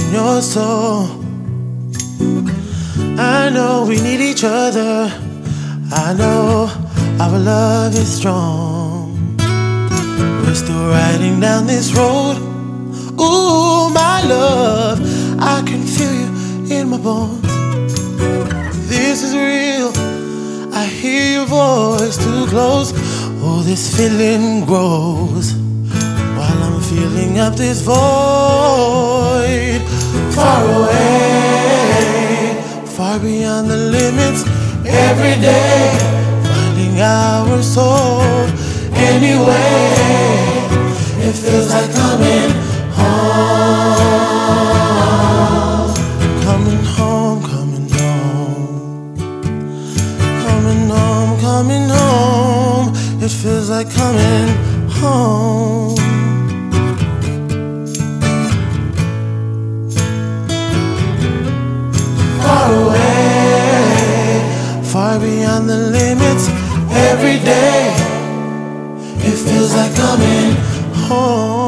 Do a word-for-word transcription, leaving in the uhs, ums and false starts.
in your soul. I know we need each other. I know our love is strong. We're still riding down this road. Ooh, my love, I can feel you in my bones. This is real. I hear your voice too close. Oh, this feeling grows while I'm filling up this void. Far away, far beyond the limits. Every day, finding our soul. Anyway, it feels like coming home. Coming home, coming home. Coming home, coming home. It feels like coming home. Far away, far beyond the limits. Every day, it feels like coming home.